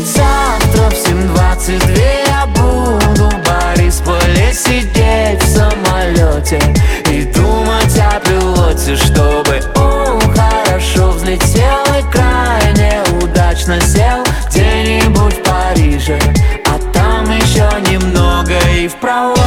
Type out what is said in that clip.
Ведь завтра в 7:22 я буду в Борисполе сидеть в самолете и думать о пилоте, чтобы он хорошо взлетел и крайне удачно сел где-нибудь в Париже, а там еще немного и в пролете.